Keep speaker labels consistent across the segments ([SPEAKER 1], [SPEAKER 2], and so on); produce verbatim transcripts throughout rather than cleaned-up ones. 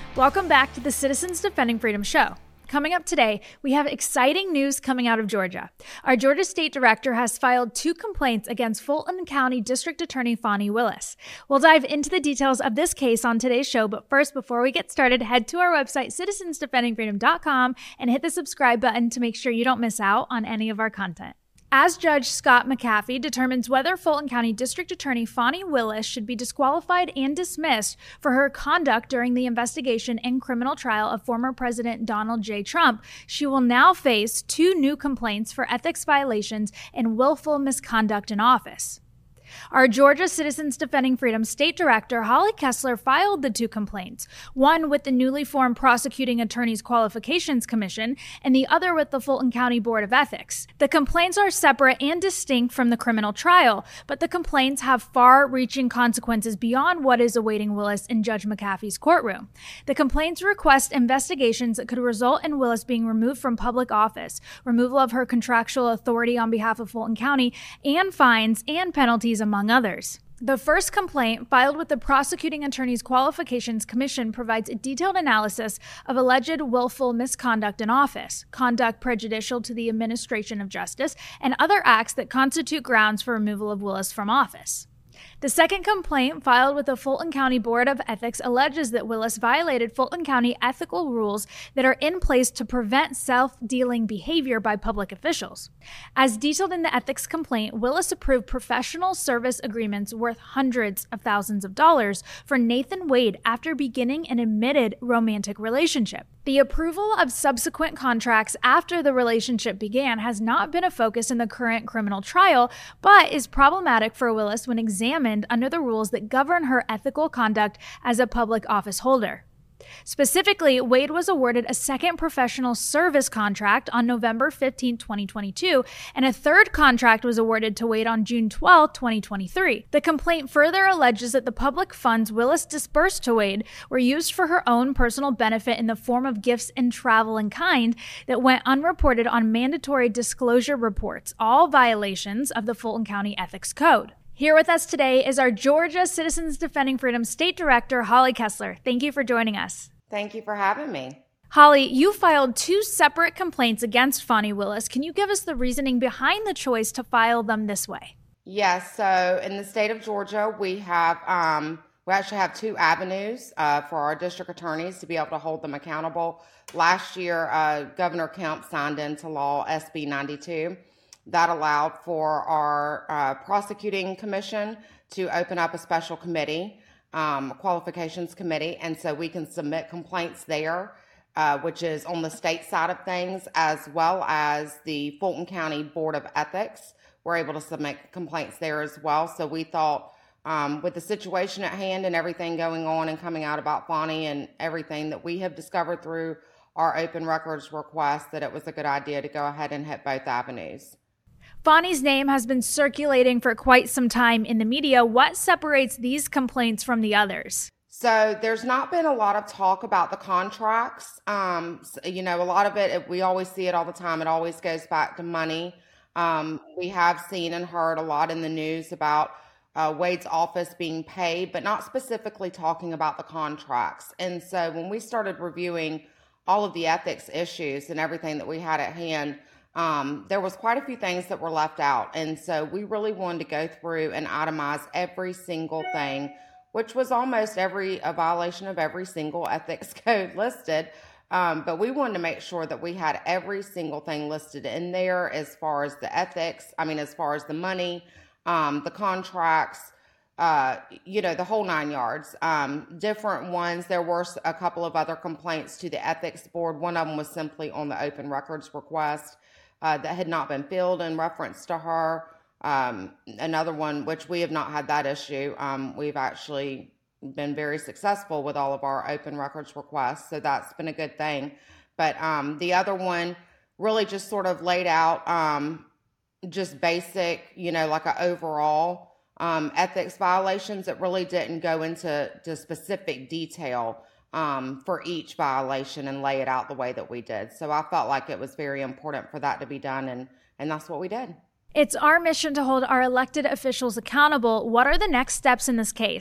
[SPEAKER 1] Welcome back to the Citizens Defending Freedom show. Coming up today, we have exciting news coming out of Georgia. Our Georgia State Director has filed two complaints against Fulton County District Attorney Fani Willis. We'll dive into the details of this case on today's show, but first, before we get started, head to our website, citizens defending freedom dot com, and hit the subscribe button to make sure you don't miss out on any of our content. As Judge Scott McAfee determines whether Fulton County District Attorney Fani Willis should be disqualified and dismissed for her conduct during the investigation and criminal trial of former President Donald J. Trump, she will now face two new complaints for ethics violations and willful misconduct in office. Our Georgia Citizens Defending Freedom State Director, Holly Kessler, filed the two complaints, one with the newly formed Prosecuting Attorneys Qualifications Commission and the other with the Fulton County Board of Ethics. The complaints are separate and distinct from the criminal trial, but the complaints have far-reaching consequences beyond what is awaiting Willis in Judge McAfee's courtroom. The complaints request investigations that could result in Willis being removed from public office, removal of her contractual authority on behalf of Fulton County, and fines and penalties, among others. The first complaint, filed with the Prosecuting Attorneys Qualifications Commission, provides a detailed analysis of alleged willful misconduct in office, conduct prejudicial to the administration of justice, and other acts that constitute grounds for removal of Willis from office. The second complaint, filed with the Fulton County Board of Ethics, alleges that Willis violated Fulton County ethical rules that are in place to prevent self-dealing behavior by public officials. As detailed in the ethics complaint, Willis approved professional service agreements worth hundreds of thousands of dollars for Nathan Wade after beginning an admitted romantic relationship. The approval of subsequent contracts after the relationship began has not been a focus in the current criminal trial, but is problematic for Willis when examined under the rules that govern her ethical conduct as a public office holder. Specifically, Wade was awarded a second professional service contract on November fifteenth, twenty twenty-two, and a third contract was awarded to Wade on June twelfth, twenty twenty-three. The complaint further alleges that the public funds Willis disbursed to Wade were used for her own personal benefit in the form of gifts and travel in kind that went unreported on mandatory disclosure reports, all violations of the Fulton County Ethics Code. Here with us today is our Georgia Citizens Defending Freedom State Director, Holly Kessler. Thank you for joining us.
[SPEAKER 2] Thank you for having me.
[SPEAKER 1] Holly, you filed two separate complaints against Fani Willis. Can you give us the reasoning behind the choice to file them this way?
[SPEAKER 2] Yes, so in the state of Georgia, we have um, we actually have two avenues uh, for our district attorneys to be able to hold them accountable. Last year, uh, Governor Kemp signed into law S B ninety-two. That allowed for our uh, prosecuting commission to open up a special committee, um, a qualifications committee, and so we can submit complaints there, uh, which is on the state side of things, as well as the Fulton County Board of Ethics. We're able to submit complaints there as well. So we thought um, with the situation at hand and everything going on and coming out about Fani and everything that we have discovered through our open records request, that it was a good idea to go ahead and hit both avenues.
[SPEAKER 1] Fani's name has been circulating for quite some time in the media. What separates these complaints from the others?
[SPEAKER 2] So there's not been a lot of talk about the contracts. Um, so, you know, a lot of it, we always see it all the time. It always goes back to money. Um, we have seen and heard a lot in the news about uh, Wade's office being paid, but not specifically talking about the contracts. And so when we started reviewing all of the ethics issues and everything that we had at hand, Um, there was quite a few things that were left out. And so we really wanted to go through and itemize every single thing, which was almost every a violation of every single ethics code listed. Um, but we wanted to make sure that we had every single thing listed in there as far as the ethics, I mean, as far as the money, um, the contracts, uh, you know, the whole nine yards. Um, different ones. There were a couple of other complaints to the ethics board. One of them was simply on the open records request. Uh, that had not been filled in reference to her. Um, another one, which we have not had that issue. Um, we've actually been very successful with all of our open records requests, so that's been a good thing. But um, the other one really just sort of laid out um, just basic, you know, like an overall um, ethics violations. It really didn't go into to specific detail Um, for each violation and lay it out the way that we did. So I felt like it was very important for that to be done, and, and that's what we did.
[SPEAKER 1] It's our mission to hold our elected officials accountable. What are the next steps in this case?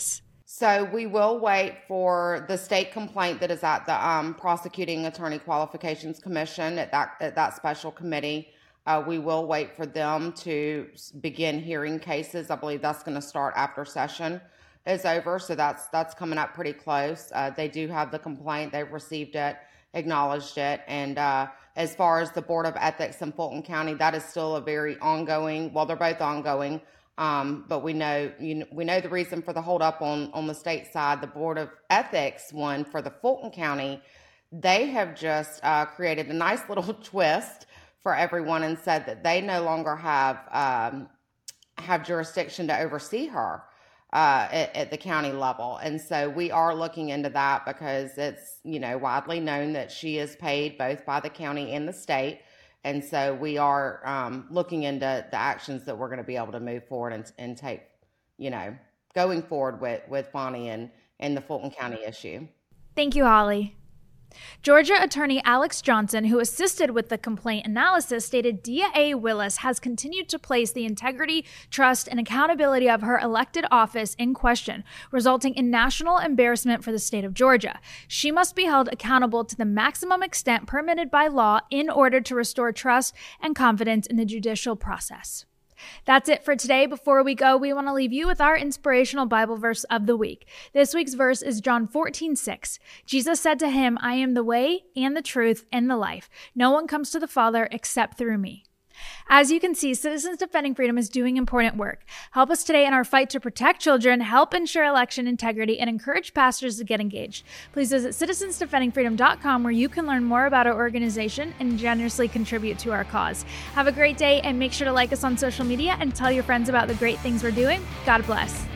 [SPEAKER 2] So we will wait for the state complaint that is at the um, Prosecuting Attorney Qualifications Commission at that at that special committee. Uh, we will wait for them to begin hearing cases. I believe that's going to start after session is over. So that's that's coming up pretty close. Uh, they do have the complaint. They've received it, acknowledged it. And uh, as far as the Board of Ethics in Fulton County, that is still a very ongoing, well, they're both ongoing. Um, but we know you know, we know the reason for the holdup on, on the state side. The Board of Ethics one for the Fulton County, they have just uh, created a nice little twist for everyone and said that they no longer have um, have jurisdiction to oversee her uh, at, at the county level. And so we are looking into that because it's, you know, widely known that she is paid both by the county and the state. And so we are um, looking into the actions that we're going to be able to move forward and, and take, you know, going forward with, with Bonnie and, and the Fulton County issue.
[SPEAKER 1] Thank you, Holly. Georgia attorney Alex Johnson, who assisted with the complaint analysis, stated D A Willis has continued to place the integrity, trust, and accountability of her elected office in question, resulting in national embarrassment for the state of Georgia. She must be held accountable to the maximum extent permitted by law in order to restore trust and confidence in the judicial process. That's it for today. Before we go, we want to leave you with our inspirational Bible verse of the week. This week's verse is John fourteen six. Jesus said to him, "I am the way and the truth and the life. No one comes to the Father except through me." As you can see, Citizens Defending Freedom is doing important work. Help us today in our fight to protect children, help ensure election integrity, and encourage pastors to get engaged. Please visit citizens defending freedom dot com where you can learn more about our organization and generously contribute to our cause. Have a great day and make sure to like us on social media and tell your friends about the great things we're doing. God bless.